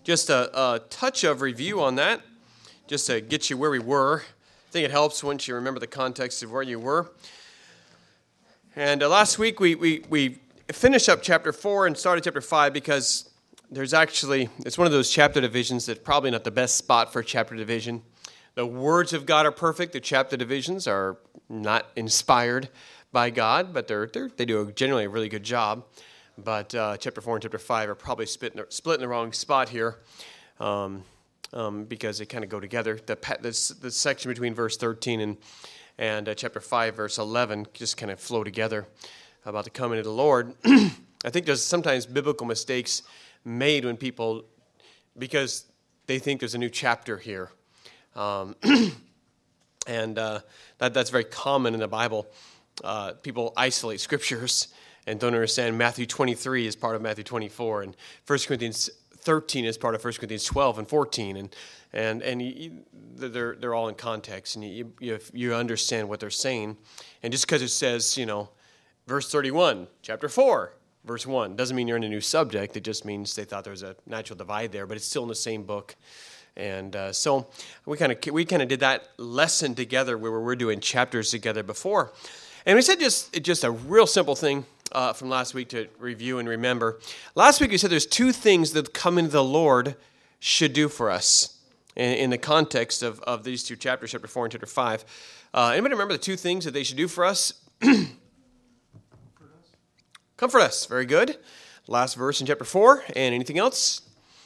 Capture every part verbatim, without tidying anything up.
just a, a touch of review on that, just to get you where we were. I think it helps once you remember the context of where you were. And uh, last week we, we, we finished up chapter four and started chapter five because there's actually, it's one of those chapter divisions that's probably not the best spot for chapter division. The words of God are perfect. The chapter divisions are not inspired by God, but they're, they're, they do a, generally a really good job. But uh, chapter four and chapter five are probably split in, split in the wrong spot here um, um, because they kind of go together. The, the, the section between verse thirteen and, and uh, chapter five, verse eleven just kind of flow together about the coming of the Lord. I think there's sometimes biblical mistakes made when people, because they think there's a new chapter here. Um, and uh, that that's very common in the Bible. Uh, people isolate scriptures and don't understand Matthew twenty-three is part of Matthew twenty-four, and First Corinthians thirteen is part of First Corinthians twelve and fourteen, and and and you, they're they're all in context, and you you you understand what they're saying, and just because it says, you know, verse thirty-one, chapter four, verse one, doesn't mean you're in a new subject. It just means they thought there was a natural divide there, but it's still in the same book. And uh, so we kind of we kind of did that lesson together where we were doing chapters together before, and we said just just a real simple thing uh, from last week to review and remember. Last week we said there's two things that coming to the Lord should do for us in, in the context of, of these two chapters, chapter four and chapter five. Uh, anybody remember the two things that they should do for us? Comfort us. Comfort us. Very good. Last verse in chapter four. And anything else?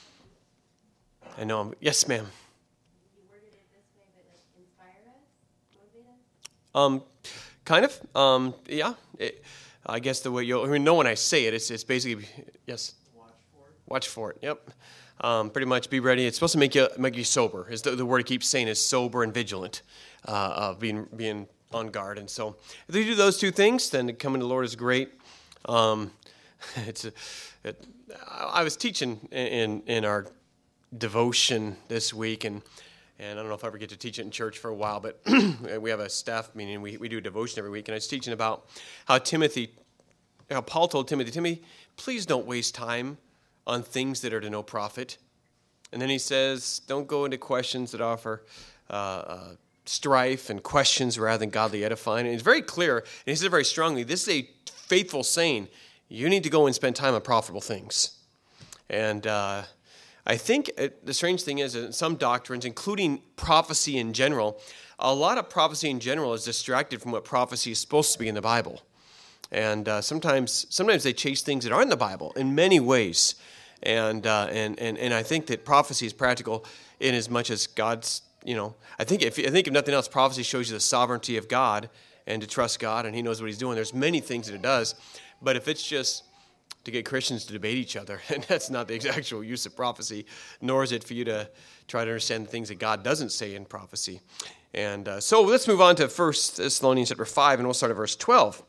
I know. I'm, yes, ma'am. You worded it this way, but like inspire us, motivate us? Um, kind of. Um, yeah. It, I guess the way you'll I mean, know when I say it, it's it's basically yes. Watch for it. Watch for it. Yep. Um, pretty much be ready. It's supposed to make you make you sober. Is the, the word it keeps saying is sober and vigilant, uh, uh, being being on guard. And so if you do those two things, then coming to the Lord is great. Um, it's a, it, I was teaching in in our devotion this week, and and I don't know if I ever get to teach it in church for a while, but we have a staff meeting, we, we do a devotion every week, and I was teaching about how Timothy, how Paul told Timothy, Timothy, please don't waste time on things that are to no profit. And then he says, don't go into questions that offer uh, uh, strife and questions rather than godly edifying. And it's very clear, and he says it very strongly, this is a faithful saying, you need to go and spend time on profitable things. And uh I think it, the strange thing is in some doctrines, including prophecy in general, a lot of prophecy in general is distracted from what prophecy is supposed to be in the Bible. And uh, sometimes sometimes they chase things that aren't in the Bible in many ways. And, uh, and, and, and I think that prophecy is practical in as much as God's, you know, I think if, I think if nothing else, prophecy shows you the sovereignty of God and to trust God, and he knows what he's doing. There's many things that it does. But if it's just to get Christians to debate each other, and that's not the actual use of prophecy, nor is it for you to try to understand the things that God doesn't say in prophecy. And uh, so let's move on to First Thessalonians chapter five, and we'll start at verse twelve.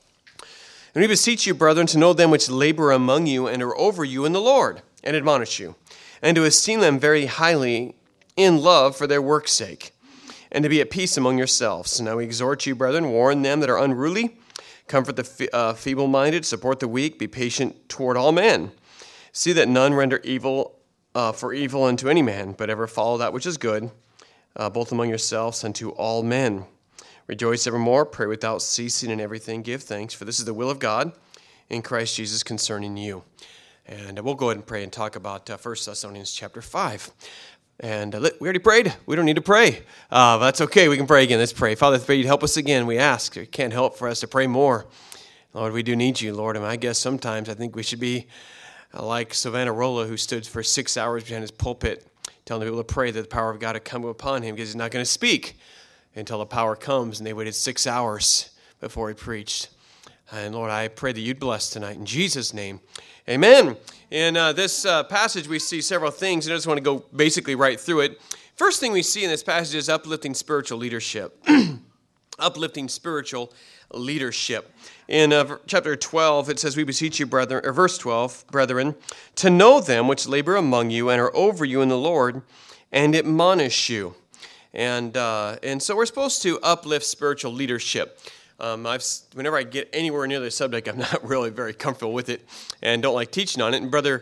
And we beseech you, brethren, to know them which labor among you and are over you in the Lord, and admonish you, and to esteem them very highly in love for their work's sake, and to be at peace among yourselves. And now we exhort you, brethren, warn them that are unruly, comfort the uh, feeble-minded, support the weak, be patient toward all men. See that none render evil uh, for evil unto any man, but ever follow that which is good, uh, both among yourselves and to all men. Rejoice evermore, pray without ceasing, in everything give thanks, for this is the will of God in Christ Jesus concerning you. And uh, we'll go ahead and pray and talk about uh, First Thessalonians chapter five. And uh, we already prayed. We don't need to pray. Uh, but that's okay. We can pray again. Let's pray. Father, if you'd help us again, we ask. It can't help for us to pray more. Lord, we do need you, Lord. And I guess sometimes I think we should be uh, like Savonarola, who stood for six hours behind his pulpit, telling the people to pray that the power of God would come upon him, because he's not going to speak until the power comes. And they waited six hours before he preached. And Lord, I pray that you'd bless tonight. In Jesus' name, amen. In uh, this uh, passage, we see several things, and I just want to go basically right through it. First thing we see in this passage is uplifting spiritual leadership. Uplifting spiritual leadership. In uh, chapter twelve, it says, we beseech you, brethren, or verse twelve, brethren, to know them which labor among you and are over you in the Lord, and admonish you. And uh, and so we're supposed to uplift spiritual leadership. Um, I've whenever I get anywhere near the subject, I'm not really very comfortable with it and don't like teaching on it. And Brother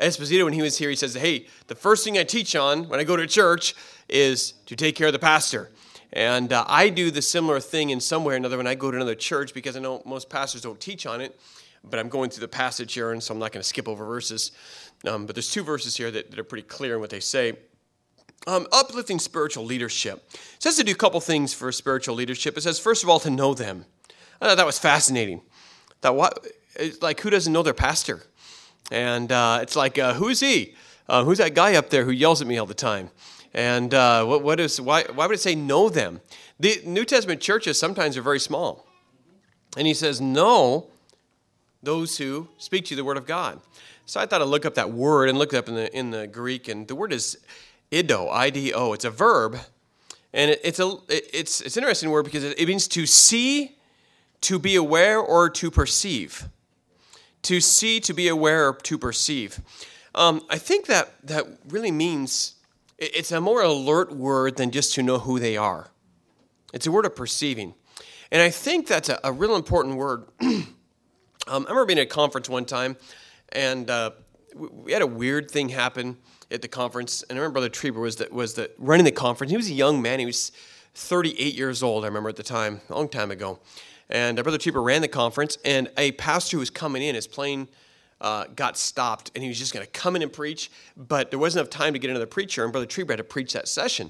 Esposito, when he was here, he says, hey, the first thing I teach on when I go to church is to take care of the pastor. And uh, I do the similar thing in some way or another when I go to another church, because I know most pastors don't teach on it, but I'm going through the passage here, and so I'm not going to skip over verses. Um, but there's two verses here that, that are pretty clear in what they say. Um, uplifting spiritual leadership. It says to do a couple things for spiritual leadership. It says, first of all, to know them. I thought that was fascinating. That what, it's like, who doesn't know their pastor? And uh, it's like, uh, who's he? Uh, who's that guy up there who yells at me all the time? And uh, what, what is why? Why would it say know them? The New Testament churches sometimes are very small, and he says know those who speak to you the word of God. So I thought I'd look up that word and look it up in the in the Greek, and the word is ido, I D O. It's a verb, and it, it's a it, it's it's an interesting word because it, it means to see, to be aware, or to perceive. To see, to be aware, or to perceive. Um, I think that that really means. It's a more alert word than just to know who they are. It's a word of perceiving. And I think that's a, a real important word. um, I remember being at a conference one time, and uh, we had a weird thing happen at the conference. And I remember Brother Trieber was the, was the, running the conference. He was a young man. He was thirty-eight years old, I remember at the time, a long time ago. And uh, Brother Trieber ran the conference, and a pastor who was coming in, his plane Uh, got stopped, and he was just going to come in and preach, but there wasn't enough time to get another preacher, and Brother Trieber had to preach that session.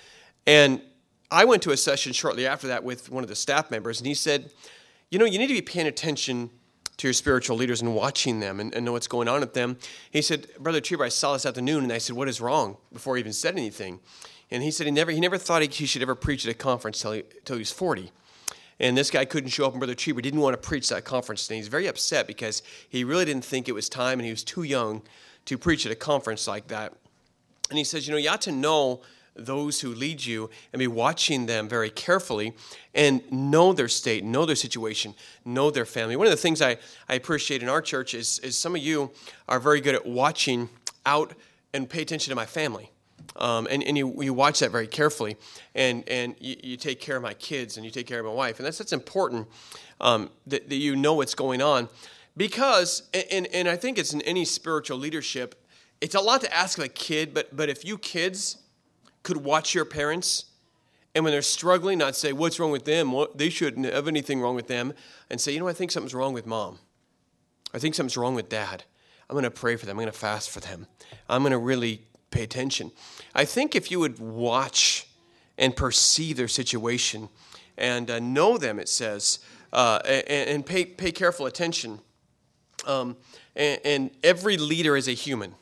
And I went to a session shortly after that with one of the staff members, and he said, you know, you need to be paying attention to your spiritual leaders and watching them and, and know what's going on with them. He said, Brother Trieber, I saw this afternoon, and I said, what is wrong? Before he even said anything. And he said he never he never thought he, he should ever preach at a conference till he, till he was forty. And this guy couldn't show up, and Brother Trieber didn't want to preach that conference. And he's very upset because he really didn't think it was time, and he was too young to preach at a conference like that. And he says, you know, you ought to know those who lead you and be watching them very carefully and know their state, know their situation, know their family. One of the things I, I appreciate in our church is, is some of you are very good at watching out and pay attention to my family. Um, and, and you, you watch that very carefully, and, and you, you take care of my kids, and you take care of my wife. And that's, that's important um, that, that you know what's going on. Because, and, and I think it's in any spiritual leadership, it's a lot to ask of a kid, but, but if you kids could watch your parents, and when they're struggling, not say, what's wrong with them? What, they shouldn't have anything wrong with them. And say, you know, I think something's wrong with mom. I think something's wrong with dad. I'm going to pray for them. I'm going to fast for them. I'm going to really pay attention. I think if you would watch and perceive their situation and uh, know them, it says, uh, and, and pay pay careful attention. Um, and, and every leader is a human.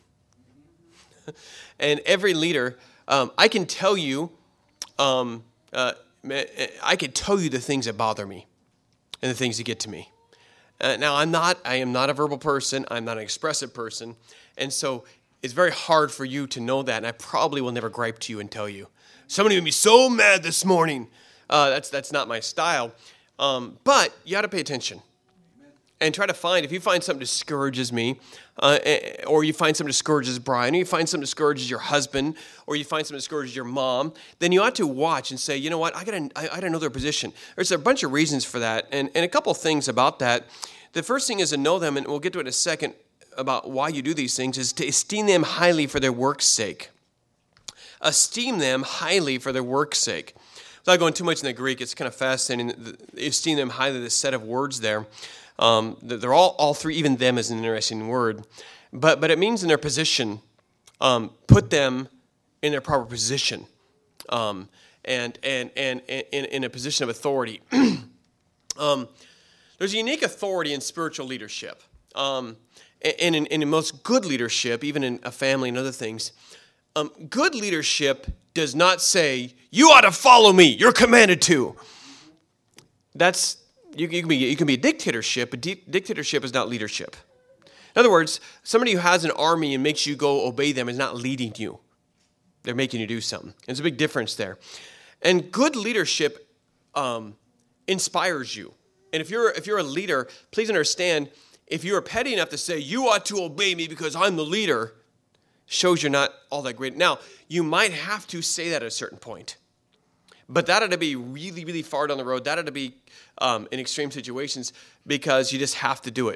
And every leader, um, I can tell you, um, uh, I can tell you the things that bother me and the things that get to me. Uh, now, I'm not, I am not a verbal person. I'm not an expressive person. And so it's very hard for you to know that, and I probably will never gripe to you and tell you. Somebody made me so mad this morning. Uh, that's that's not my style. Um, but you got to pay attention. And try to find, if you find something discourages me, uh, or you find something discourages Brian, or you find something discourages your husband, or you find something discourages your mom, then you ought to watch and say, you know what, I gotta, I, I gotta know their position. There's a bunch of reasons for that, and, and a couple of things about that. The first thing is to know them, and we'll get to it in a second about why you do these things, is to esteem them highly for their work's sake. Esteem them highly for their work's sake. Without going too much in the Greek, it's kind of fascinating. Esteem them highly, this set of words there. Um, they're all, all three, even them is an interesting word. But but it means in their position, um, put them in their proper position, um, and, and, and, and in, in a position of authority. um, there's a unique authority in spiritual leadership. Um, and in, in most good leadership, even in a family and other things, um, good leadership does not say, you ought to follow me, you're commanded to. That's... You, you, can be, you can be a dictatorship, but di- dictatorship is not leadership. In other words, somebody who has an army and makes you go obey them is not leading you. They're making you do something. There's a big difference there. And good leadership um, inspires you. And if you're if you're a leader, please understand, if you're petty enough to say, you ought to obey me because I'm the leader, shows you're not all that great. Now, you might have to say that at a certain point. But that ought to be really, really far down the road. That ought to be um, in extreme situations because you just have to do it.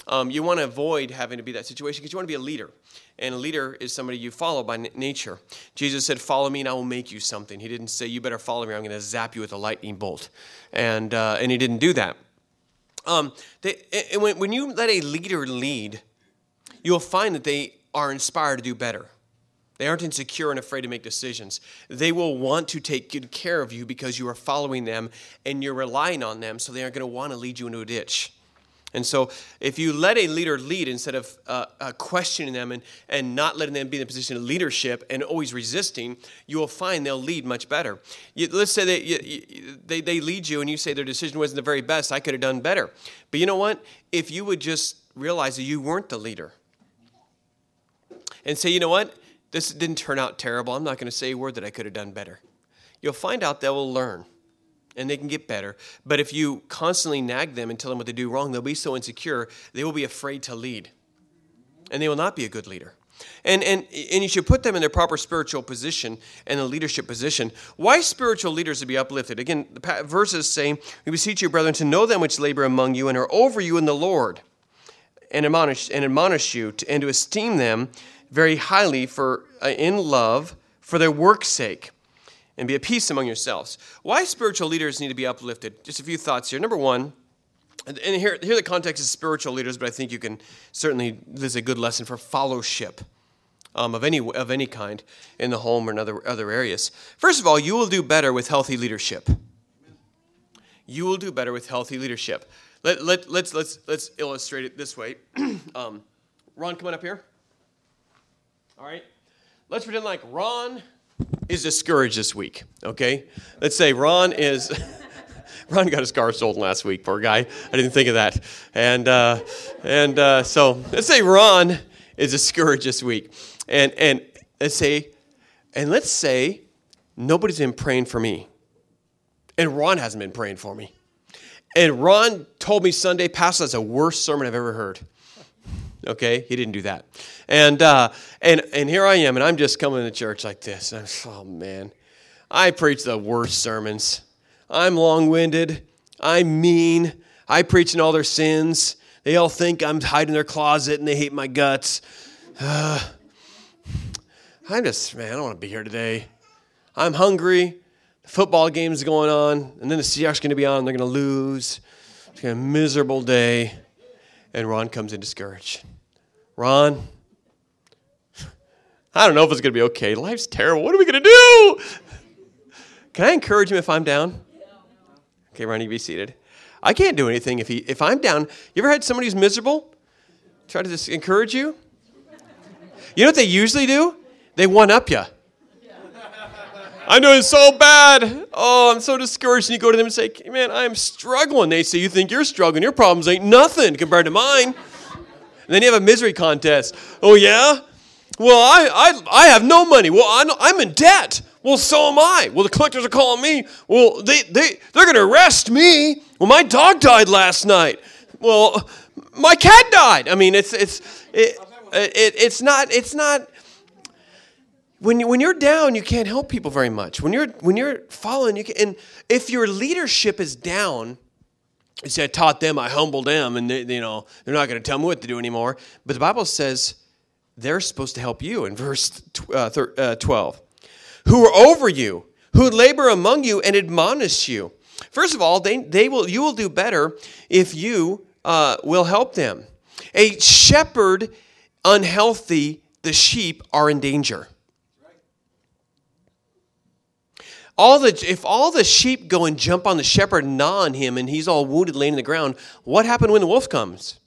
Um, you want to avoid having to be that situation because you want to be a leader. And a leader is somebody you follow by n- nature. Jesus said, follow me and I will make you something. He didn't say, you better follow me or I'm going to zap you with a lightning bolt. And uh, and he didn't do that. Um, they, and when, when you let a leader lead, you'll find that they are inspired to do better. They aren't insecure and afraid to make decisions. They will want to take good care of you because you are following them and you're relying on them, so they aren't going to want to lead you into a ditch. And so if you let a leader lead instead of uh, uh, questioning them and, and not letting them be in a position of leadership and always resisting, you will find they'll lead much better. You, let's say that you, you, they, they lead you and you say their decision wasn't the very best, I could have done better. But you know what? If you would just realize that you weren't the leader and say, you know what? This didn't turn out terrible. I'm not going to say a word that I could have done better. You'll find out they will learn. And they can get better. But if you constantly nag them and tell them what they do wrong, they'll be so insecure, they will be afraid to lead. And they will not be a good leader. And and and you should put them in their proper spiritual position and a leadership position. Why spiritual leaders to be uplifted? Again, the verses say, we beseech you, brethren, to know them which labor among you and are over you in the Lord, and admonish and admonish you, to, and to esteem them very highly for uh, in love for their work's sake. And be at peace among yourselves. Why spiritual leaders need to be uplifted? Just a few thoughts here. Number one, and here, here the context is spiritual leaders, but I think you can certainly, this is a good lesson for fellowship um, of any of any kind in the home or in other, other areas. First of all, you will do better with healthy leadership. You will do better with healthy leadership. Let, let, let's, let's, let's illustrate it this way. um, Ron, come on up here. All right. Let's pretend like Ron is discouraged this week, okay? Let's say Ron is, Ron got his car sold last week, poor guy. I didn't think of that. And uh, and uh, so let's say Ron is discouraged this week. And and let's say, and let's say nobody's been praying for me. And Ron hasn't been praying for me. And Ron told me Sunday, Pastor, that's the worst sermon I've ever heard. Okay, he didn't do that, and uh, and and here I am, and I'm just coming to church like this. I'm, oh man, I preach the worst sermons. I'm long-winded. I'm mean. I preach in all their sins. They all think I'm hiding in their closet, and they hate my guts. Uh, I'm just man, I don't want to be here today. I'm hungry. The football game's going on, and then the Seahawks are going to be on, and they're going to lose. It's going to be a miserable day. And Ron comes in discouraged. Ron, I don't know if it's going to be okay. Life's terrible. What are we going to do? Can I encourage him if I'm down? Okay, Ron, you be seated. I can't do anything if he if I'm down. You ever had somebody who's miserable try to just encourage you? You know what they usually do? They one-up you. I'm doing so bad. Oh, I'm so discouraged. And you go to them and say, man, I'm struggling. They say, you think you're struggling. Your problems ain't nothing compared to mine. And then you have a misery contest. Oh, yeah? Well, I I, I have no money. Well, I'm, I'm in debt. Well, so am I. Well, the collectors are calling me. Well, they, they, they're going to arrest me. Well, my dog died last night. Well, my cat died. I mean, it's it's it, it, it's not it's not... When you, when you're down, you can't help people very much. When you're when you're fallen, you can. And if your leadership is down, you say, I taught them, I humbled them, and they, you know they're not going to tell me what to do anymore. But the Bible says they're supposed to help you in verse uh, twelve. Who are over you, who labor among you and admonish you. First of all, they they will you will do better if you uh, will help them. A shepherd unhealthy, the sheep are in danger. All the, if all the sheep go and jump on the shepherd and gnaw on him and he's all wounded laying on the ground, what happened when the wolf comes?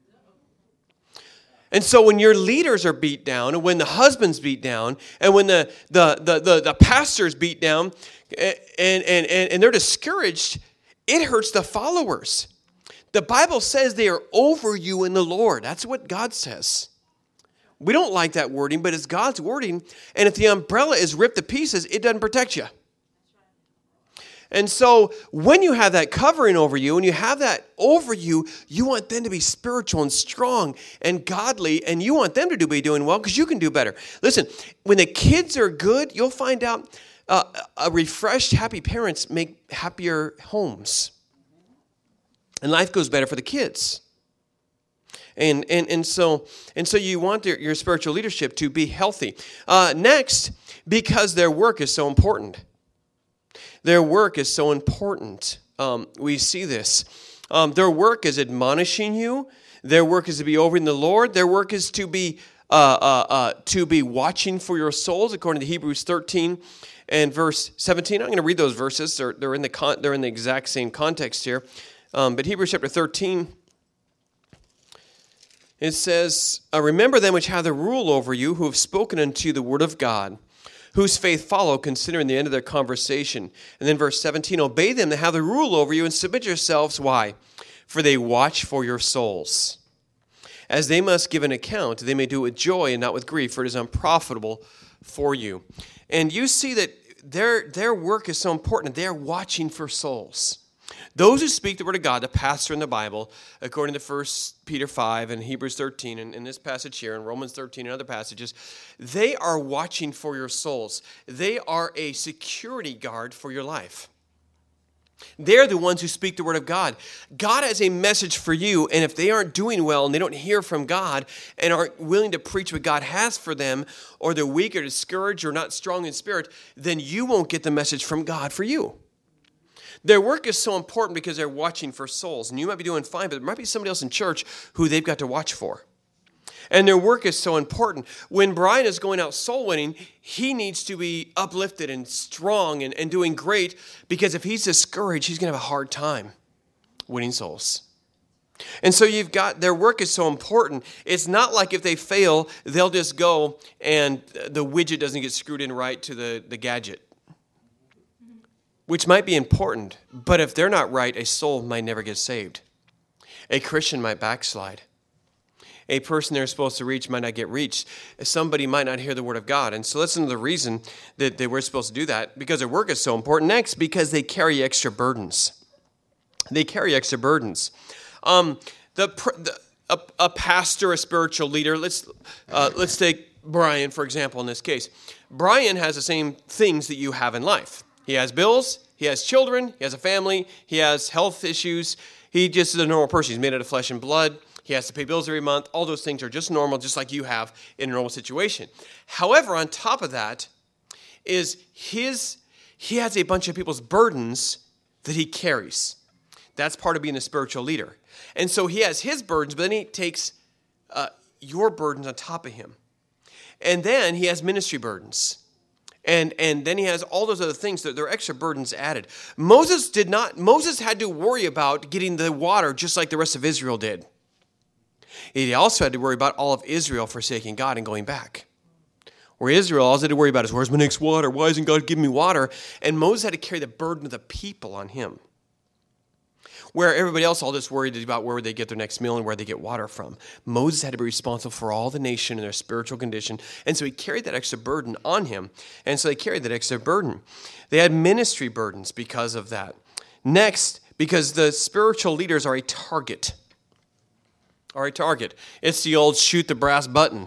And so when your leaders are beat down and when the husband's beat down and when the, the, the, the, the pastor's beat down and, and, and, and they're discouraged, it hurts the followers. The Bible says they are over you in the Lord. That's what God says. We don't like that wording, but it's God's wording. And if the umbrella is ripped to pieces, it doesn't protect you. And so when you have that covering over you and you have that over you, you want them to be spiritual and strong and godly, and you want them to do, be doing well because you can do better. Listen, when the kids are good, you'll find out uh, a refreshed, happy parents make happier homes. And life goes better for the kids. And and and so and so you want your, your spiritual leadership to be healthy. Uh, next, because their work is so important. Their work is so important. Um, we see this. Um, their work is admonishing you. Their work is to be over in the Lord. Their work is to be uh, uh, uh, to be watching for your souls, according to Hebrews thirteen and verse seventeen. I'm going to read those verses. They're, they're in the con- they're in the exact same context here. Um, but Hebrews chapter thirteen, it says, uh, "Remember them which have the rule over you, who have spoken unto you the word of God, whose faith follow, considering the end of their conversation." And then verse seventeen, "Obey them that have the rule over you, and submit yourselves." Why? "For they watch for your souls. As they must give an account, they may do it with joy and not with grief, for it is unprofitable for you." And you see that their, their work is so important. They are watching for souls. Those who speak the word of God, the pastor in the Bible, according to First Peter five and Hebrews thirteen, and in this passage here, and Romans thirteen and other passages, they are watching for your souls. They are a security guard for your life. They're the ones who speak the word of God. God has a message for you, and if they aren't doing well and they don't hear from God and aren't willing to preach what God has for them, or they're weak or discouraged or not strong in spirit, then you won't get the message from God for you. Their work is so important because they're watching for souls. And you might be doing fine, but there might be somebody else in church who they've got to watch for. And their work is so important. When Brian is going out soul winning, he needs to be uplifted and strong and, and doing great, because if he's discouraged, he's going to have a hard time winning souls. And so you've got, their work is so important. It's not like if they fail, they'll just go and the widget doesn't get screwed in right to the, the gadget, which might be important, but if they're not right, a soul might never get saved. A Christian might backslide. A person they're supposed to reach might not get reached. Somebody might not hear the word of God. And so listen to the reason that they were supposed to do that, because their work is so important. Next, because they carry extra burdens. They carry extra burdens. Um, the, the a, a pastor, a spiritual leader, let's uh, let's take Brian, for example, in this case. Brian has the same things that you have in life. He has bills, he has children, he has a family, he has health issues. He just is a normal person. He's made out of flesh and blood. He has to pay bills every month. All those things are just normal, just like you have in a normal situation. However, on top of that is his, he has a bunch of people's burdens that he carries. That's part of being a spiritual leader. And so he has his burdens, but then he takes uh, your burdens on top of him. And then he has ministry burdens. And and then he has all those other things that there are extra burdens added. Moses did not, Moses had to worry about getting the water just like the rest of Israel did. He also had to worry about all of Israel forsaking God and going back. Where Israel, all they had to worry about is, where's my next water? Why isn't God giving me water? And Moses had to carry the burden of the people on him. Where everybody else all just worried about where would they get their next meal and where they get water from. Moses had to be responsible for all the nation and their spiritual condition. And so he carried that extra burden on him. And so they carried that extra burden. They had ministry burdens because of that. Next, because the spiritual leaders are a target. Are a target. It's the old shoot the brass button.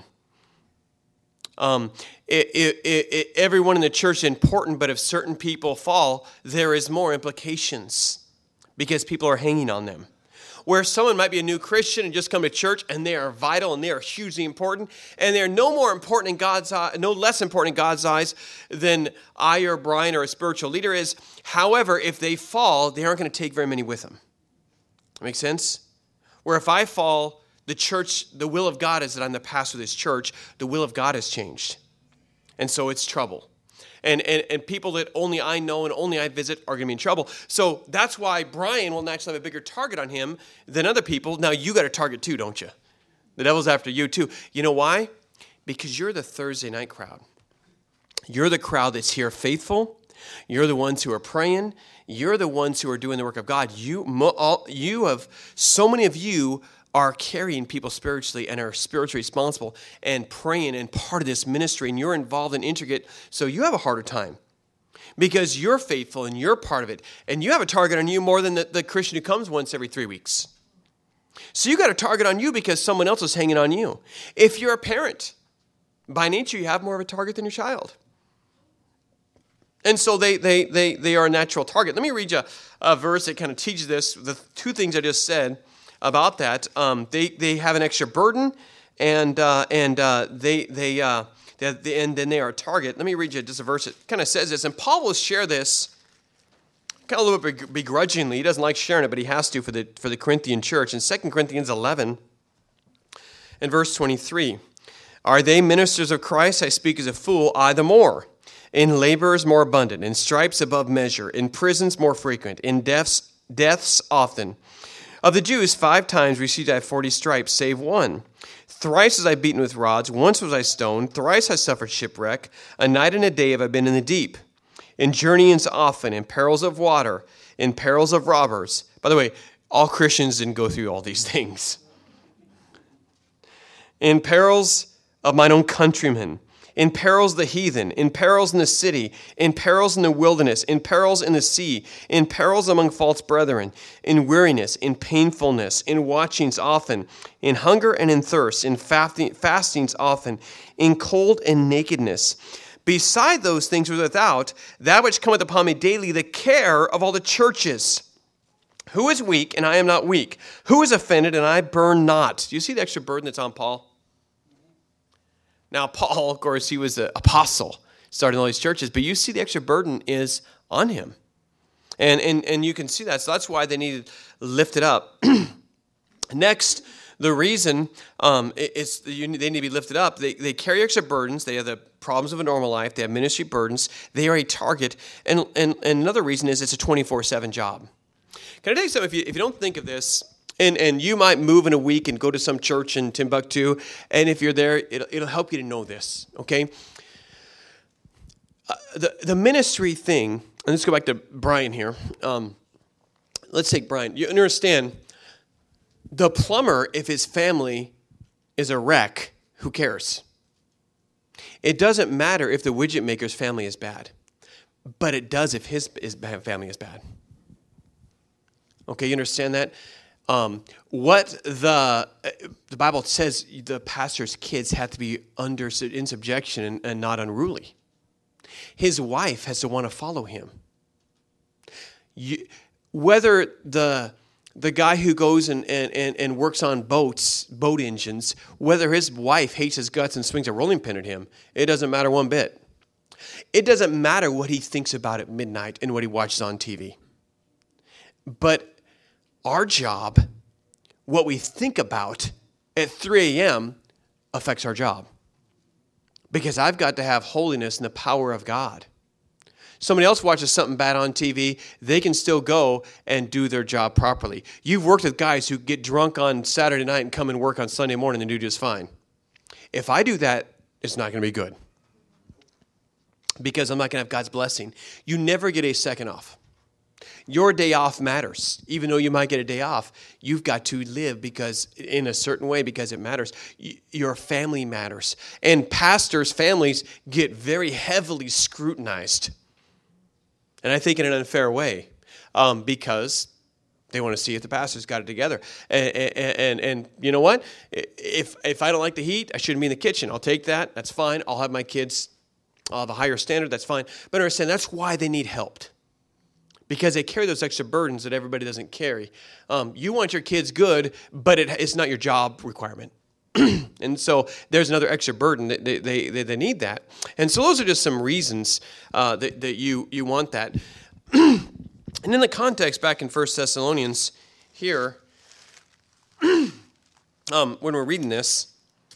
Um, it, it, it, it, everyone in the church is important, but if certain people fall, there is more implications because people are hanging on them. Where someone might be a new Christian and just come to church and they are vital and they are hugely important, and they're no more important in God's eye, no less important in God's eyes than I or Brian or a spiritual leader is. However, if they fall, they aren't going to take very many with them. Make sense? Where if I fall, the church, the will of God is that I'm the pastor of this church. The will of God has changed. And so it's trouble. And, and, and people that only I know and only I visit are going to be in trouble. So that's why Brian will naturally have a bigger target on him than other people. Now you got a target too, don't you? The devil's after you too. You know why? Because you're the Thursday night crowd. You're the crowd that's here faithful. You're the ones who are praying. You're the ones who are doing the work of God. You, all, you have, so many of you are carrying people spiritually and are spiritually responsible and praying and part of this ministry, and you're involved and intricate, so you have a harder time because you're faithful and you're part of it, and you have a target on you more than the, the Christian who comes once every three weeks. So you got a target on you because someone else is hanging on you. If you're a parent, by nature, you have more of a target than your child. And so they they they they are a natural target. Let me read you a verse that kind of teaches this. The two things I just said. about that. Um, they they have an extra burden, and uh, and uh, they they, uh, they they and then they are a target. Let me read you just a verse that kind of says this, and Paul will share this kind of a little bit begrudgingly. He doesn't like sharing it, but he has to for the for the Corinthian church. In Second Corinthians eleven, in verse twenty-three, are they ministers of Christ? I speak as a fool, I the more. In labors more abundant, in stripes above measure, in prisons more frequent, in deaths deaths often. Of the Jews, five times received I forty stripes, save one. Thrice was I beaten with rods, once was I stoned, thrice I suffered shipwreck, a night and a day have I been in the deep. In journeyings often, in perils of water, in perils of robbers. By the way, all Christians didn't go through all these things. In perils of mine own countrymen, in perils of the heathen, in perils in the city, in perils in the wilderness, in perils in the sea, in perils among false brethren, in weariness, in painfulness, in watchings often, in hunger and in thirst, in fastings often, in cold and nakedness. Beside those things was without, that which cometh upon me daily, the care of all the churches. Who is weak, and I am not weak? Who is offended, and I burn not? Do you see the extra burden that's on Paul? Now, Paul, of course, he was an apostle, starting all these churches, but you see the extra burden is on him. And and, and you can see that, so that's why they need to lift it up. Next, the reason um, it's they need to be lifted up, they, they carry extra burdens, they have the problems of a normal life, they have ministry burdens, they are a target, and, and, and another reason is it's a twenty-four seven job. Can I tell you something, if you, if you don't think of this, And and you might move in a week and go to some church in Timbuktu, and if you're there, it'll, it'll help you to know this, okay? Uh, the, the ministry thing, and let's go back to Brian here. Um, let's take Brian. You understand, the plumber, if his family is a wreck, who cares? It doesn't matter if the widget maker's family is bad, but it does if his, his family is bad. Okay, you understand that? Um, what the the Bible says, the pastor's kids have to be under in subjection and, and not unruly. His wife has to want to follow him. You, whether the the guy who goes and, and, and works on boats, boat engines, whether his wife hates his guts and swings a rolling pin at him, it doesn't matter one bit. It doesn't matter what he thinks about at midnight and what he watches on T V. But our job, what we think about at three a.m. affects our job. Because I've got to have holiness and the power of God. Somebody else watches something bad on T V, they can still go and do their job properly. You've worked with guys who get drunk on Saturday night and come and work on Sunday morning and do just fine. If I do that, it's not going to be good. Because I'm not going to have God's blessing. You never get a second off. Your day off matters. Even though you might get a day off, you've got to live because in a certain way because it matters. Your family matters. And pastors' families get very heavily scrutinized. And I think in an unfair way um, because they want to see if the pastor's got it together. And, and, and, and you know what? If, if I don't like the heat, I shouldn't be in the kitchen. I'll take that. That's fine. I'll have my kids, I'll have a higher standard. That's fine. But understand, that's why they need help. Because they carry those extra burdens that everybody doesn't carry. Um, you want your kids good, but it, it's not your job requirement. And so there's another extra burden that they, they, they, they need that. And so those are just some reasons uh, that, that you, you want that. And in the context back in First Thessalonians here, um, when we're reading this,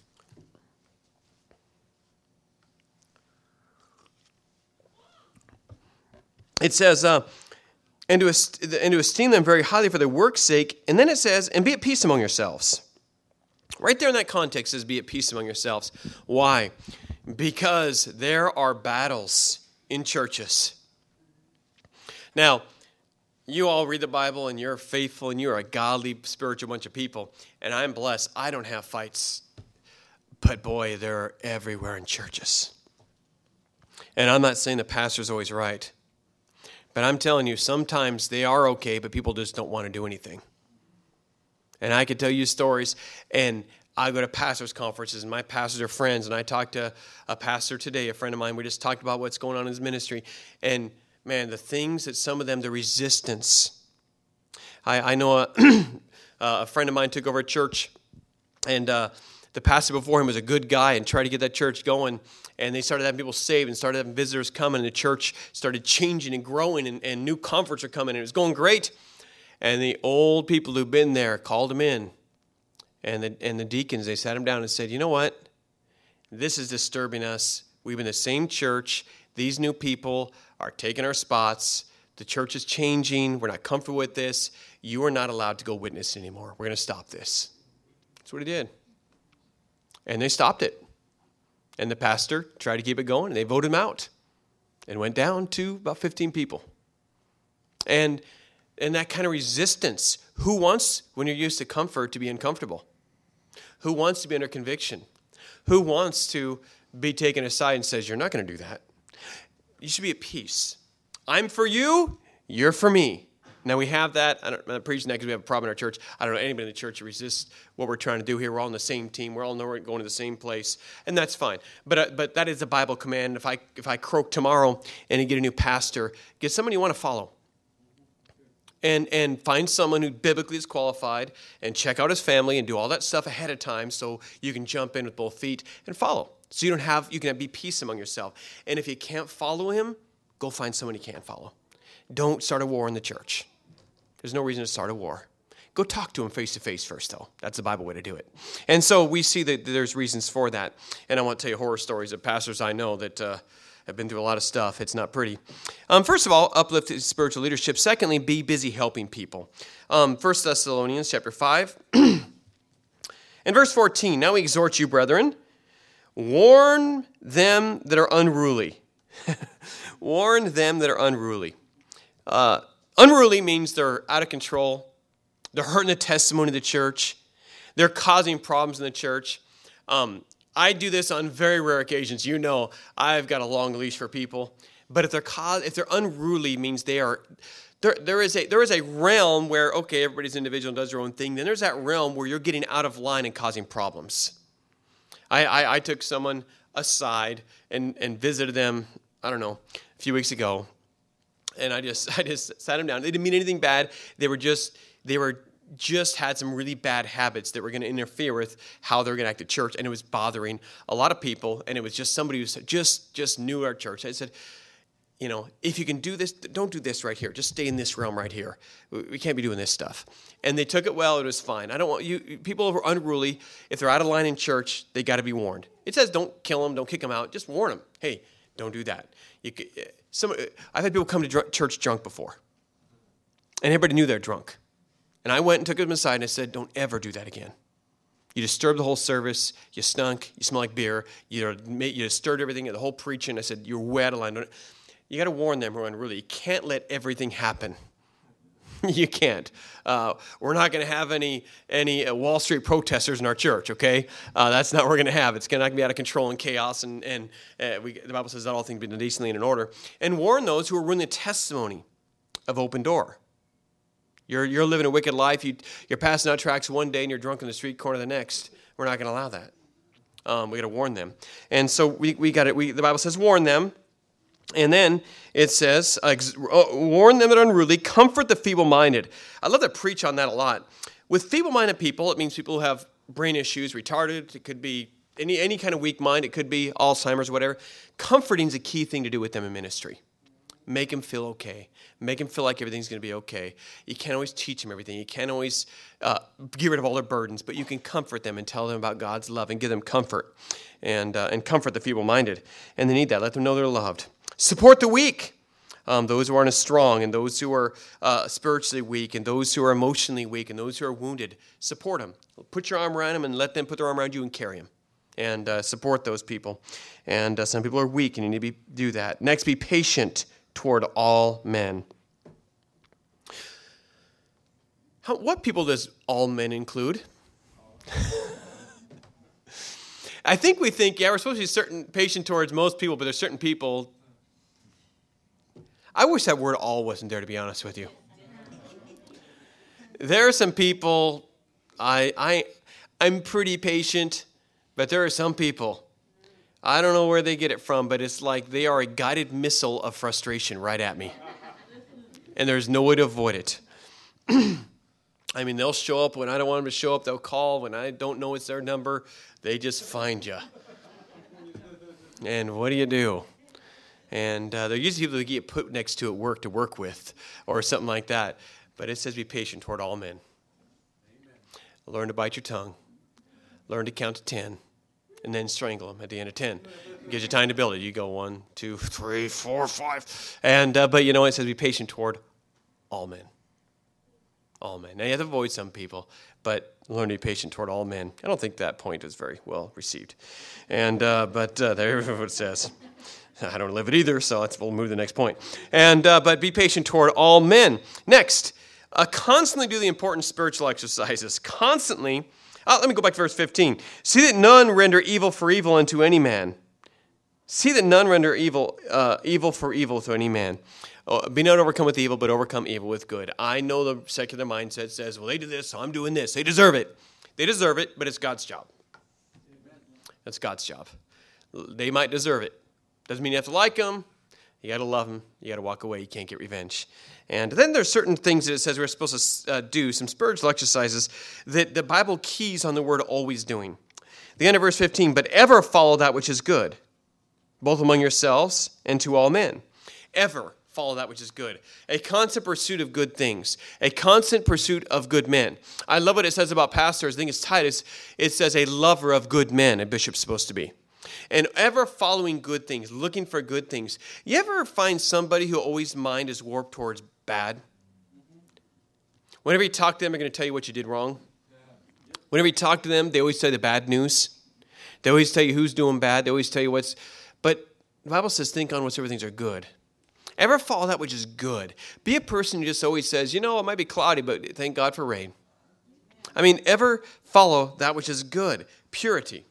it says, uh, and to, and to esteem them very highly for their work's sake. And then it says, and be at peace among yourselves. Right there in that context says, be at peace among yourselves. Why? Because there are battles in churches. Now, you all read the Bible and you're faithful and you're a godly, spiritual bunch of people. And I'm blessed. I don't have fights. But boy, they're everywhere in churches. And I'm not saying the pastor's always right. But I'm telling you, sometimes they are okay, but people just don't want to do anything. And I could tell you stories, and I go to pastors' conferences, and my pastors are friends, and I talked to a pastor today, a friend of mine. We just talked about what's going on in his ministry. And, man, the things that some of them, the resistance. I, I know a, uh, a friend of mine took over a church, and uh, the pastor before him was a good guy and tried to get that church going. And they started having people saved and started having visitors coming, and the church started changing and growing, and, and new converts are coming, and it was going great. And the old people who'd been there called him in, and the, and the deacons, they sat him down and said, you know what? This is disturbing us. We've been the same church. These new people are taking our spots. The church is changing. We're not comfortable with this. You are not allowed to go witness anymore. We're going to stop this. That's what he did. And they stopped it. And the pastor tried to keep it going, and they voted him out. And went down to about fifteen people. And and that kind of resistance. Who wants, when you're used to comfort, to be uncomfortable? Who wants to be under conviction? Who wants to be taken aside and says, you're not going to do that? You should be at peace. I'm for you, you're for me. Now we have that. I don't, I'm not preaching that because we have a problem in our church. I don't know anybody in the church who resists what we're trying to do here. We're all on the same team. We're all know we're going to the same place, and that's fine. But uh, but that is a Bible command. If I if I croak tomorrow and you get a new pastor, get someone you want to follow, and and find someone who biblically is qualified, and check out his family and do all that stuff ahead of time so you can jump in with both feet and follow. So you don't have you can be peace among yourself. And if you can't follow him, go find someone you can follow. Don't start a war in the church. There's no reason to start a war. Go talk to him face-to-face first, though. That's the Bible way to do it. And so we see that there's reasons for that. And I want to tell you horror stories of pastors I know that uh, have been through a lot of stuff. It's not pretty. Um, first of all, uplift spiritual leadership. Secondly, be busy helping people. Um, First Thessalonians chapter five. And verse fourteen, now we exhort you, brethren, warn them that are unruly. Warn them that are unruly. Uh, unruly means they're out of control. They're hurting the testimony of the church. They're causing problems in the church. Um, I do this on very rare occasions. You know, I've got a long leash for people. But if they're cause, if they're unruly, means they are. There, there is a there is a realm where okay, everybody's individual and does their own thing. Then there's that realm where you're getting out of line and causing problems. I I, I took someone aside and and visited them. I don't know, a few weeks ago. And I just I just sat them down. They didn't mean anything bad. They were just they were just had some really bad habits that were going to interfere with how they were going to act at church, and it was bothering a lot of people. And it was just somebody who just just knew our church. I said, you know, if you can do this, don't do this right here. Just stay in this realm right here. We can't be doing this stuff. And they took it well. It was fine. I don't want you people who are unruly. If they're out of line in church, they got to be warned. It says don't kill them, don't kick them out. Just warn them. Hey, don't do that. You could, some, I've had people come to dr- church drunk before, and everybody knew they're drunk. And I went and took them aside, and I said, don't ever do that again. You disturbed the whole service. You stunk. You smell like beer. You, you disturbed everything, the whole preaching. I said, you're way out of line. You got to warn them, everyone, really. You can't let everything happen. You can't. Uh, we're not going to have any any uh, Wall Street protesters in our church, okay? Uh, that's not what we're going to have. It's going to be out of control and chaos, and, and uh, we, the Bible says that all things be done decently and in order. And warn those who are ruining the testimony of Open Door. You're you're living a wicked life. You, you're passing out tracts one day, and you're drunk in the street corner the next. We're not going to allow that. Um, we got to warn them. And so we we got it. We the Bible says warn them. And then it says, uh, warn them that are unruly, comfort the feeble-minded. I love to preach on that a lot. With feeble-minded people, it means people who have brain issues, retarded. It could be any any kind of weak mind. It could be Alzheimer's, whatever. Comforting is a key thing to do with them in ministry. Make them feel okay. Make them feel like everything's going to be okay. You can't always teach them everything. You can't always uh, get rid of all their burdens, but you can comfort them and tell them about God's love and give them comfort and uh, and comfort the feeble-minded. And they need that. Let them know they're loved. Support the weak, um, those who aren't as strong, and those who are uh, spiritually weak, and those who are emotionally weak, and those who are wounded. Support them. Put your arm around them and let them put their arm around you and carry them. And uh, support those people. And uh, some people are weak, and you need to be, do that. Next, be patient toward all men. How, what people does all men include? I think we think, yeah, we're supposed to be certain patient towards most people, but there's certain people. I wish that word all wasn't there, to be honest with you. There are some people, I, I, I'm pretty patient, but there are some people, I don't know where they get it from, but it's like they are a guided missile of frustration right at me. And there's no way to avoid it. I mean, they'll show up when I don't want them to show up. They'll call when I don't know it's their number. They just find you. And what do you do? And uh, they're usually people that get put next to at work to work with or something like that. But it says be patient toward all men. Amen. Learn to bite your tongue. Learn to count to ten. And then strangle them at the end of ten. It gives you time to build it. You go one, two, three, four, five. And uh, but you know, it says be patient toward all men. All men. Now you have to avoid some people, but learn to be patient toward all men. I don't think that point is very well received. And uh, but uh, there's what it says. I don't live it either, so let's, we'll move to the next point. And uh, but be patient toward all men. Next, uh, constantly do the important spiritual exercises. Constantly. Uh, let me go back to verse fifteen. See that none render evil for evil unto any man. See that none render evil uh, evil for evil to any man. Oh, be not overcome with evil, but overcome evil with good. I know the secular mindset says, well, they did this, so I'm doing this. They deserve it. They deserve it, but it's God's job. Amen. That's God's job. They might deserve it. Doesn't mean you have to like them. You got to love them. You got to walk away. You can't get revenge. And then there's certain things that it says we're supposed to uh, do, some spiritual exercises that the Bible keys on the word always doing. The end of verse fifteen, but ever follow that which is good, both among yourselves and to all men. Ever follow that which is good. A constant pursuit of good things. A constant pursuit of good men. I love what it says about pastors. I think it's Titus. It says a lover of good men, a bishop's supposed to be. And ever following good things, looking for good things. You ever find somebody who always mind is warped towards bad? Whenever you talk to them, they're going to tell you what you did wrong. Whenever you talk to them, they always tell you the bad news. They always tell you who's doing bad. They always tell you what's... But the Bible says think on whatsoever things are good. Ever follow that which is good. Be a person who just always says, you know, it might be cloudy, but thank God for rain. I mean, ever follow that which is good. Purity.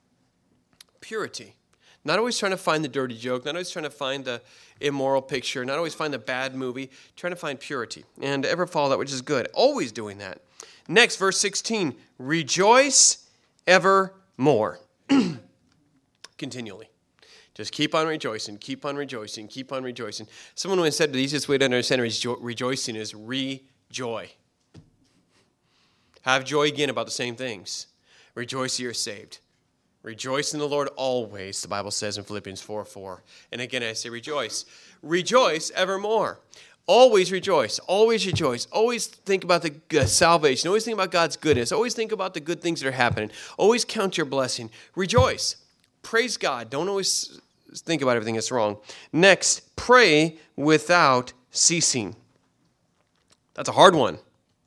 Purity. Not always trying to find the dirty joke, not always trying to find the immoral picture, not always find the bad movie, trying to find purity. And ever follow that which is good. Always doing that. Next, verse sixteen. Rejoice evermore. Continually. Just keep on rejoicing, keep on rejoicing, keep on rejoicing. Someone once said the easiest way to understand rejo- rejoicing is rejoy. Have joy again about the same things. Rejoice that you're saved. Rejoice in the Lord always, the Bible says in Philippians four four. And again, I say rejoice. Rejoice evermore. Always rejoice. Always rejoice. Always think about the uh, salvation. Always think about God's goodness. Always think about the good things that are happening. Always count your blessing. Rejoice. Praise God. Don't always think about everything that's wrong. Next, pray without ceasing. That's a hard one.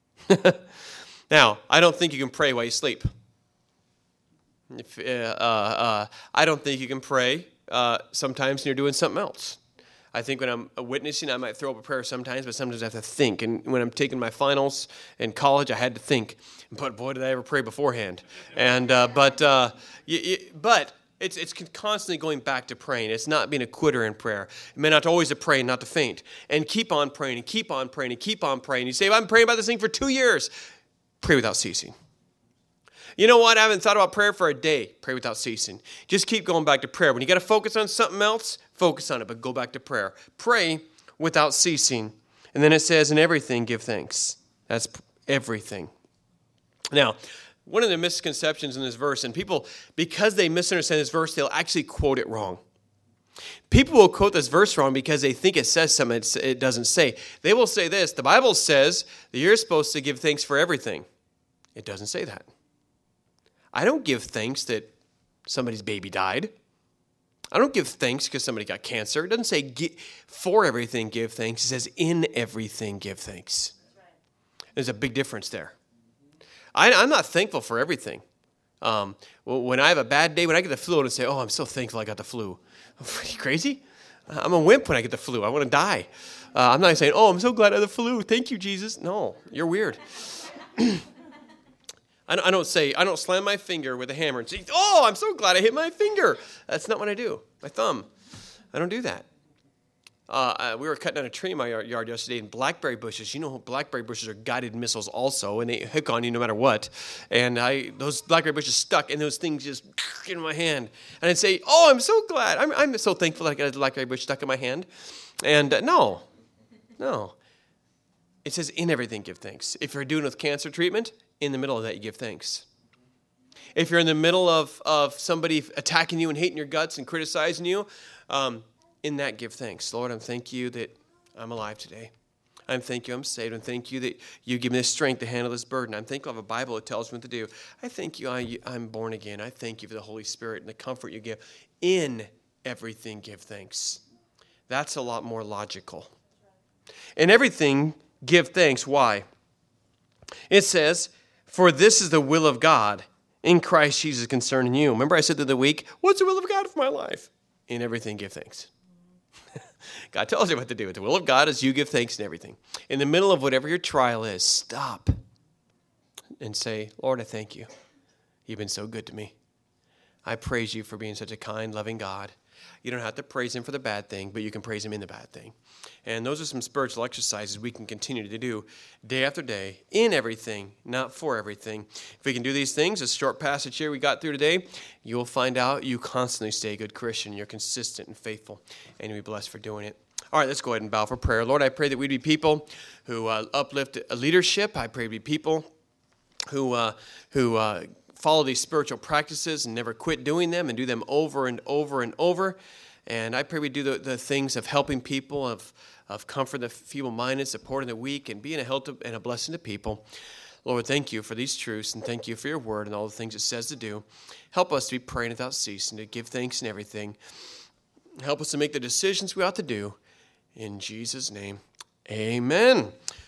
Now, I don't think you can pray while you sleep. If, uh, uh, uh, I don't think you can pray uh, sometimes when you're doing something else. I think when I'm witnessing, I might throw up a prayer sometimes, but sometimes I have to think. And when I'm taking my finals in college, I had to think. But boy, did I ever pray beforehand. And uh, but uh, y- y- but it's it's constantly going back to praying. It's not being a quitter in prayer. It may not always to pray, not to faint. And keep on praying, and keep on praying, and keep on praying. You say, well, I've been praying about this thing for two years. Pray without ceasing. You know what? I haven't thought about prayer for a day. Pray without ceasing. Just keep going back to prayer. When you got to focus on something else, focus on it, but go back to prayer. Pray without ceasing. And then it says, in everything, give thanks. That's everything. Now, one of the misconceptions in this verse, and people, because they misunderstand this verse, they'll actually quote it wrong. People will quote this verse wrong because they think it says something it doesn't say. They will say this, the Bible says that you're supposed to give thanks for everything. It doesn't say that. I don't give thanks that somebody's baby died. I don't give thanks because somebody got cancer. It doesn't say for everything give thanks. It says in everything give thanks. There's a big difference there. I, I'm not thankful for everything. Um, when I have a bad day, when I get the flu, I don't say, oh, I'm so thankful I got the flu. Are you crazy? I'm a wimp when I get the flu. I want to die. Uh, I'm not saying, oh, I'm so glad I had the flu. Thank you, Jesus. No, you're weird. I don't say, I don't slam my finger with a hammer and say, oh, I'm so glad I hit my finger. That's not what I do. My thumb. I don't do that. Uh, we were cutting down a tree in my yard yesterday, and blackberry bushes, you know, blackberry bushes are guided missiles also, and they hook on you no matter what. And I, those blackberry bushes stuck, and those things just in my hand. And I'd say, oh, I'm so glad. I'm, I'm so thankful that I got a blackberry bush stuck in my hand. And uh, no, no. It says, in everything, give thanks. If you're doing with cancer treatment, in the middle of that, you give thanks. If you're in the middle of, of somebody attacking you and hating your guts and criticizing you, um, in that, give thanks. Lord, I thank you that I'm alive today. I thank you I'm saved. And thank you that you give me the strength to handle this burden. I'm thankful I have a Bible that tells me what to do. I thank you I, I'm born again. I thank you for the Holy Spirit and the comfort you give. In everything, give thanks. That's a lot more logical. In everything, give thanks. Why? It says, for this is the will of God in Christ Jesus concerning you. Remember I said the other week, what's the will of God for my life? In everything, give thanks. God tells you what to do. The will of God is you give thanks in everything. In the middle of whatever your trial is, stop and say, Lord, I thank you. You've been so good to me. I praise you for being such a kind, loving God. You don't have to praise him for the bad thing, but you can praise him in the bad thing. And those are some spiritual exercises we can continue to do day after day, in everything, not for everything. If we can do these things, this short passage here we got through today, you will find out you constantly stay a good Christian. You're consistent and faithful, and you'll be blessed for doing it. All right, let's go ahead and bow for prayer. Lord, I pray that we'd be people who uh, uplift leadership. I pray we'd be people who uh, who uh, follow these spiritual practices and never quit doing them and do them over and over and over. And I pray we do the, the things of helping people, of of comfort the feeble-minded, supporting the weak, and being a help to, and a blessing to people. Lord, thank you for these truths, and thank you for your word and all the things it says to do. Help us to be praying without ceasing, to give thanks in everything. Help us to make the decisions we ought to do. In Jesus' name, amen.